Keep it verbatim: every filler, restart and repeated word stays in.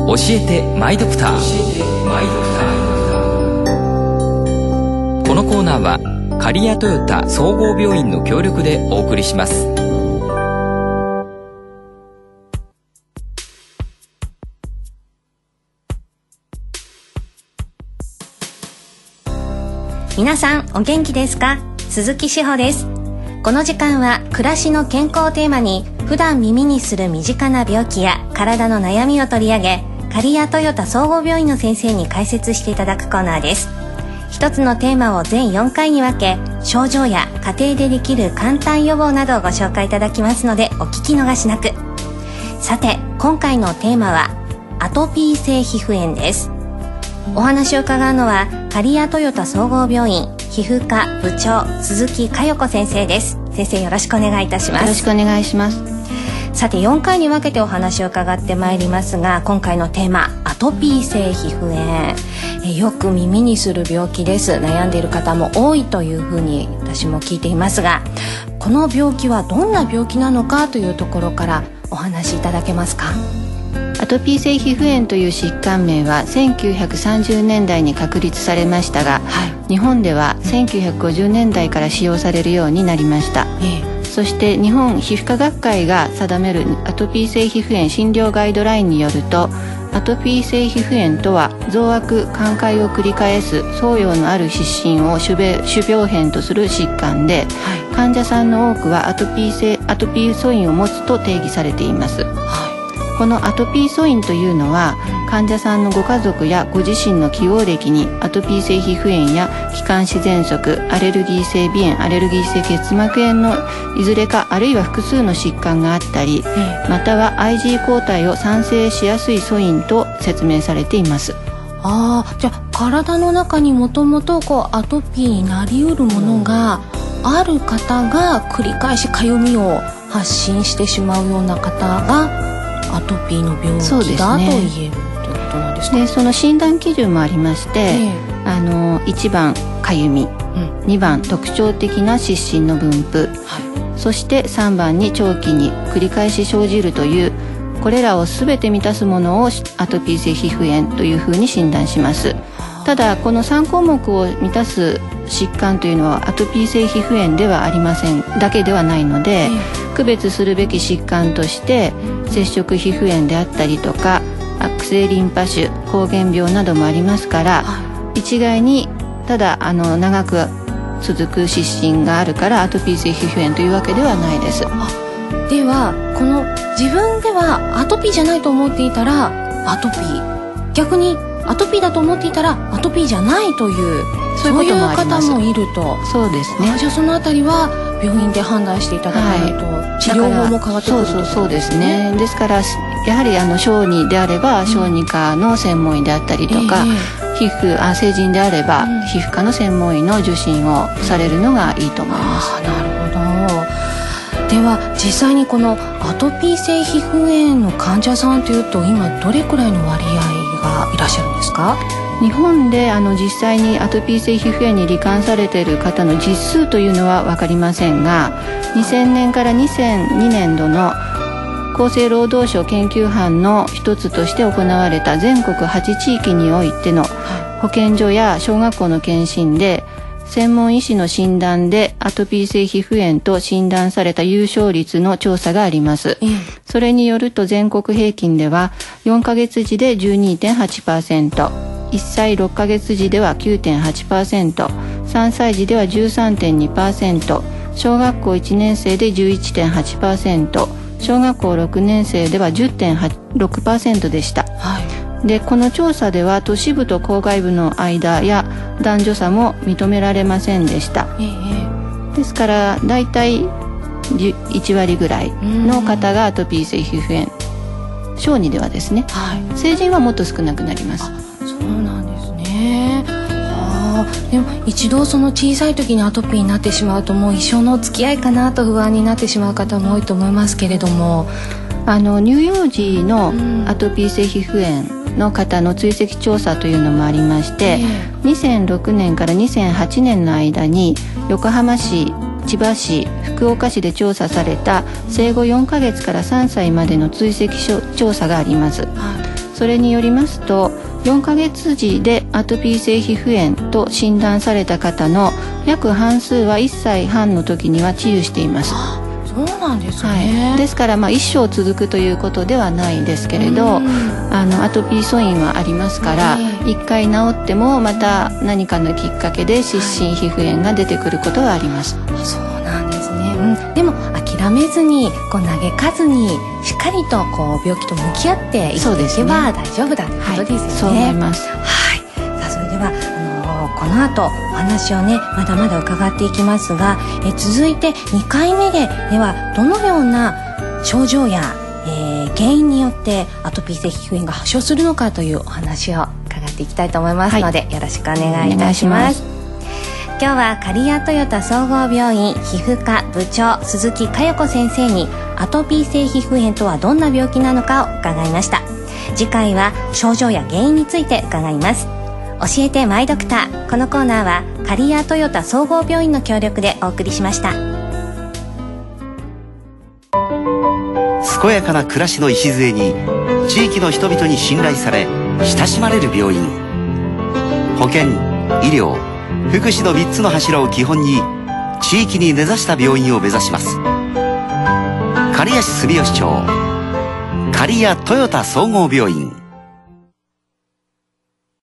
教えてマイドクター。このコーナーは刈谷トヨタ総合病院の協力でお送りします。 皆さんお元気ですか？鈴木志保です。この時間は暮らしの健康をテーマに、普段耳にする身近な病気や体の悩みを取り上げ、刈谷トヨタ総合病院の先生に解説していただくコーナーです。一つのテーマを全よんかいに分け、症状や家庭でできる簡単予防などをご紹介いただきますので、お聞き逃しなく。さて、今回のテーマはアトピー性皮膚炎です。お話を伺うのは刈谷トヨタ総合病院皮膚科部長鈴木佳代子先生です。先生、よろしくお願いいたします。 よろしくお願いします。 さて、よんかいに分けてお話を伺ってまいりますが、今回のテーマ、アトピー性皮膚炎。えよく耳にする病気です。悩んでいる方も多いというふうに私も聞いていますが、この病気はどんな病気なのかというところからお話しいただけますか？ アトピー性皮膚炎という疾患名はせんきゅうひゃくさんじゅうねんだいに確立されましたが、はい、日本ではせんきゅうひゃくごじゅうねんだいから使用されるようになりました、ええ、そして日本皮膚科学会が定めるアトピー性皮膚炎診療ガイドラインによると、アトピー性皮膚炎とは増悪寛解を繰り返す創用のある湿疹を主病変とする疾患で、はい、患者さんの多くはアトピー性アトピー素因を持つと定義されています、はい。このアトピー素因というのは、患者さんのご家族やご自身の起用歴にアトピー性皮膚炎や気管支喘息、アレルギー性鼻炎、アレルギー性結膜炎のいずれかあるいは複数の疾患があったり、または アイジー 抗体を産生しやすい素因と説明されています。 ああ、じゃあ体の中にもともとこうアトピーになりうるものがある方が繰り返しかゆみを発信してしまうような方がアトピーの病気だと言えるということなんですか？ で、その診断基準もありまして、えー、あのいちばんかゆみ、うん、にばん特徴的な湿疹の分布、はい、そしてさんばんに長期に繰り返し生じるという、これらを全て満たすものをアトピー性皮膚炎というふうに診断します。ただ、このさんこうもくを満たす疾患というのはアトピー性皮膚炎ではありませんだけではないので、えー、区別するべき疾患として接触皮膚炎であったりとか悪性リンパ腫、膠原病などもありますから、はい、一概にただあの長く続く湿疹があるからアトピー性皮膚炎というわけではないです。 では、この自分ではアトピーじゃないと思っていたらアトピー、逆にアトピーだと思っていたらアトピーじゃないという、そういう方もいると。 そうですね。 じゃあそのあたりは病院で判断していただかないと、はい、治療法も変わってくるということですね。 そうそうそうですね。ですからやはりあの小児であれば小児科の専門医であったりとか、えー、皮膚あ成人であれば、うん、皮膚科の専門医の受診をされるのがいいと思います。 あ、なるほど。では実際にこのアトピー性皮膚炎の患者さんというと、今どれくらいの割合がいらっしゃるんですか？ 日本であの実際にアトピー性皮膚炎に罹患されている方の実数というのは分かりませんが、にせんねんからにせんにねんどの厚生労働省研究班の一つとして行われた全国はち地域においての保健所や小学校の検診で、専門医師の診断でアトピー性皮膚炎と診断された有症率の調査があります、うん、それによると全国平均ではよんかげつ時で じゅうにてんはちパーセント、いっさいろっかげつ時では きゅうてんはちパーセント、さんさい児では じゅうさんてんにパーセント、小学校いちねん生で じゅういってんはちパーセント、小学校ろくねん生では じゅってんろくパーセント でした、はい。で、この調査では都市部と郊外部の間や男女差も認められませんでした、ええ、ですからだいたいいちわりぐらいの方がアトピー性皮膚炎、小児ではですね、はい、成人はもっと少なくなります。 そうなんですね。あ、でも一度その小さい時にアトピーになってしまうと、もう一生のお付き合いかなと不安になってしまう方も多いと思いますけれども、 あの乳幼児のアトピー性皮膚炎の方の追跡調査というのもありまして、にせんろくねんからにせんはちねんの間に横浜市、千葉市、福岡市で調査された生後よんかげつからさんさいまでの追跡調査があります、はい。 それによりますとよんかげつ時でアトピー性皮膚炎と診断された方の約半数はいっさいはんの時には治癒しています。 そうなんですね、 はい、ですからまあ一生続くということではないんですけれど、あのアトピー素因はありますから一回治ってもまた何かのきっかけで湿疹皮膚炎が出てくることはあります。 そうなんですね、うん、でも諦めずにこう嘆かずにしっかりとこう病気と向き合って生きていけば大丈夫だということですよね。はい、 そう思います。 はい、さあそれではあのー、この後お話をねまだまだ伺っていきますが、え続いてにかいめでではどのような症状や、えー、原因によってアトピー性皮膚炎が発症するのかというお話を伺っていきたいと思いますので、はい、よろしくお願いいたします。今日は刈谷豊田総合病院皮膚科部長鈴木佳代子先生にアトピー性皮膚炎とはどんな病気なのかを伺いました。次回は症状や原因について伺います。教えてマイドクター、このコーナーは刈谷豊田総合病院の協力でお送りしました。 健やかな暮らしの礎に地域の人々に信頼され親しまれる病院、保健、医療、福祉のみっつの柱を基本に地域に根ざした病院を目指します。刈谷市住吉町刈谷豊田総合病院。